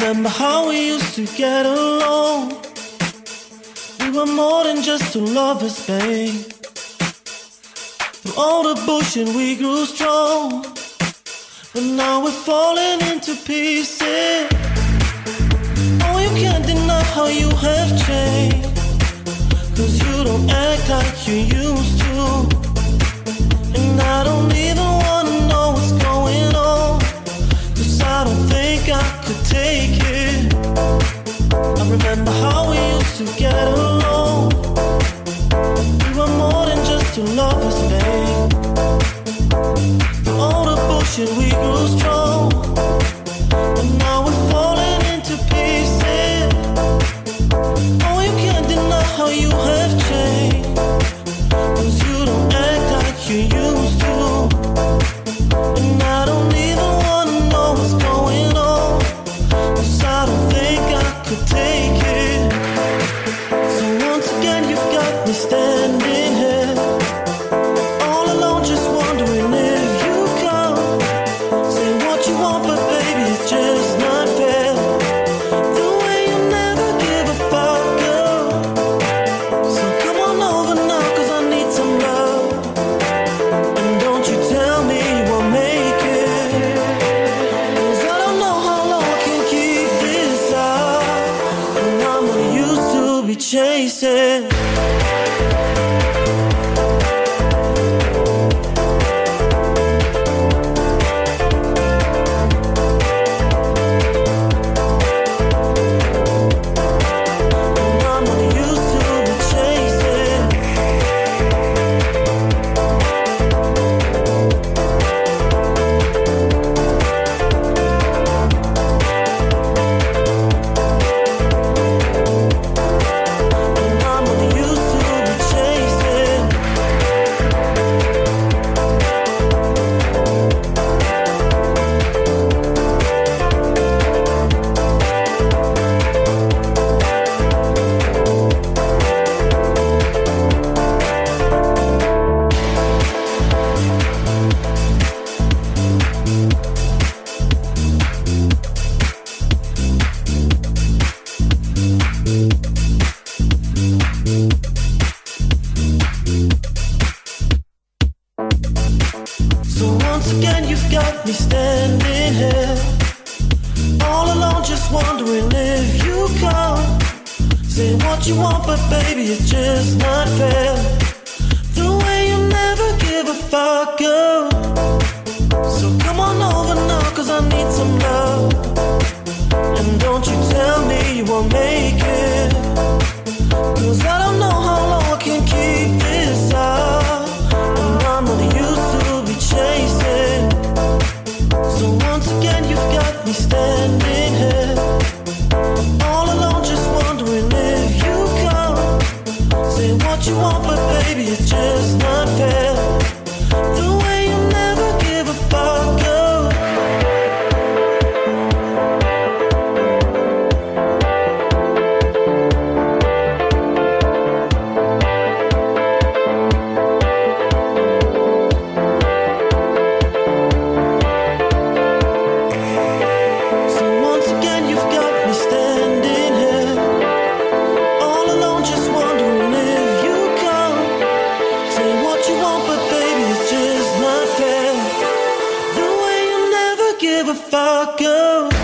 remember how we used to get along. We were more than just two lovers, babe. Through all the bullshit we grew strong, but now we're falling into pieces. Oh, you can't deny how you have changed, 'cause you don't act like you used to. And I don't even wanna know what's going on, 'cause I don't think I could take it. I remember how we used to get along. We were more than just two lovers, babe. Through all the bullshit we grew strong, and now we're falling into pieces. Oh, you can't deny how you have changed, 'cause you don't act like you used to. And I don't even wanna know what's going on, 'cause I don't think I could take it. So once again you've got me standing here, all alone just wondering if you come. Say what you want, but baby it's just not fair. The way you never give a fuck, girl. So come on over now, 'cause I need some love. And don't you tell me you won't make it, 'cause I don't know how long I can keep this up. And I'm not used to be chasing. So once again you've got me standing here, all alone just wondering if you come. Say what you want, but baby it's just not fair. The way you never give a fuck, girl. So come on over now, 'cause I need some love. And don't you tell me you won't make it, 'cause I don't know how long I can keep this up. And I'm not used to be chasing. So once again you've got me standing here, all alone just wondering if you come. Say what you want, but baby it's just not fair. The way you never give a fuck, girl. So once again you've got me standing here, all alone just wondering if you come. Say what you want, but baby it's just not fair. The way you never give a fuck, girl.